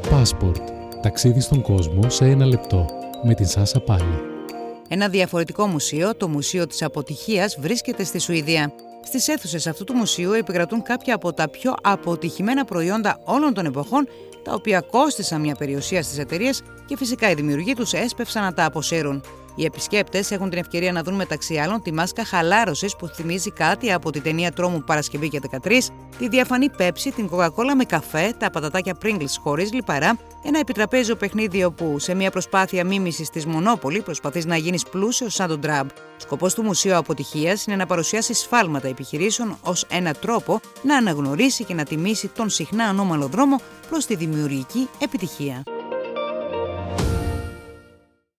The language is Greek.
Passport. Ταξίδι στον κόσμο σε 1 λεπτό. Με την Σάσα Πάλι. Ένα διαφορετικό μουσείο, το Μουσείο της Αποτυχίας, βρίσκεται στη Σουηδία. Στις αίθουσες αυτού του μουσείου επικρατούν κάποια από τα πιο αποτυχημένα προϊόντα όλων των εποχών, τα οποία κόστισαν μια περιουσία στις εταιρείες και φυσικά οι δημιουργοί τους έσπευσαν να τα αποσύρουν. Οι επισκέπτες έχουν την ευκαιρία να δουν μεταξύ άλλων τη μάσκα χαλάρωσης που θυμίζει κάτι από την ταινία τρόμου Παρασκευή και 13, τη διαφανή Πέψη, την κοκακόλα με καφέ, τα πατατάκια Pringles χωρίς λιπαρά, ένα επιτραπέζιο παιχνίδι όπου σε μια προσπάθεια μίμησης της Monopoly προσπαθείς να γίνεις πλούσιος σαν τον Τραμπ. Σκοπός του Μουσείου Αποτυχίας είναι να παρουσιάσει σφάλματα επιχειρήσεων ως ένα τρόπο να αναγνωρίσει και να τιμήσει τον συχνά ανώμαλο δρόμο προς τη δημιουργική επιτυχία.